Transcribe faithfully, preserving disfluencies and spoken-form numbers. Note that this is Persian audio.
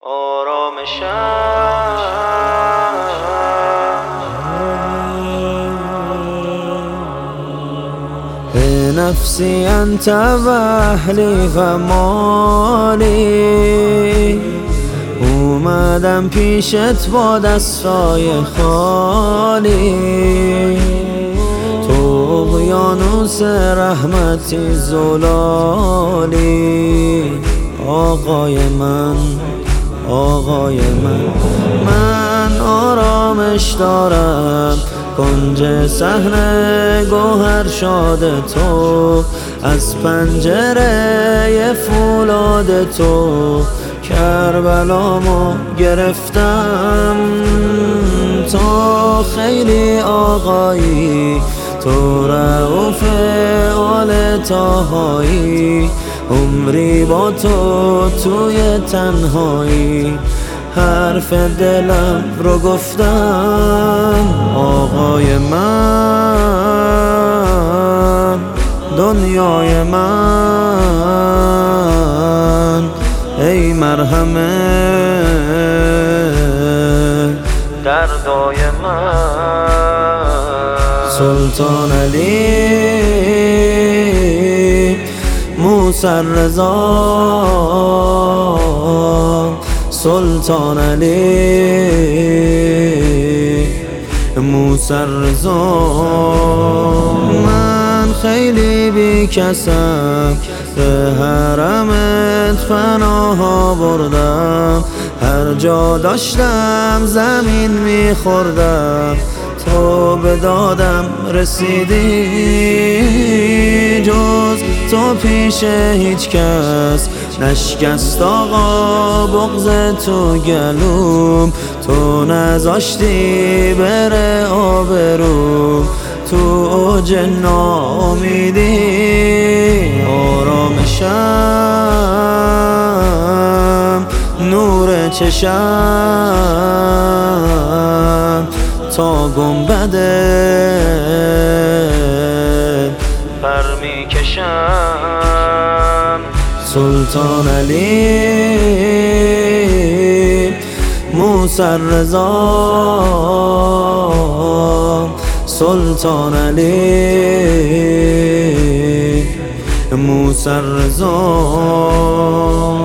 نفسی انت و اهلی و مالی، اومدم پیشت با دستای خالی. تو اقیانوس رحمتی زلالی، آقای من آقای من من آرامش دارم کنج صحنه گوهر شاد تو، از پنجره فولاد تو کربلامو گرفتم. تو خیلی آقایی، تو رؤوف آل طاهایی، عمری با تو توی تنهایی حرف دلم رو گفتم. آقای من دنیای من، ای مرهمه دردای من. سلطان علی موسی رضا، سلطان علی موسی رضا. من خیلی بی کسم، به حرمت پناه بردم، هر جا داشتم زمین میخوردم، تو به دادم رسیدی. جز تو پیش هیچ کس نشکست آقا بغض تو گلوم، تو نذاشتی بره آبروم، تو اوج ناامیدی. آرامشم نور چشم تا گنبده پر میکشم. سلطان علی موسی رضا، سلطان علی موسی رضا.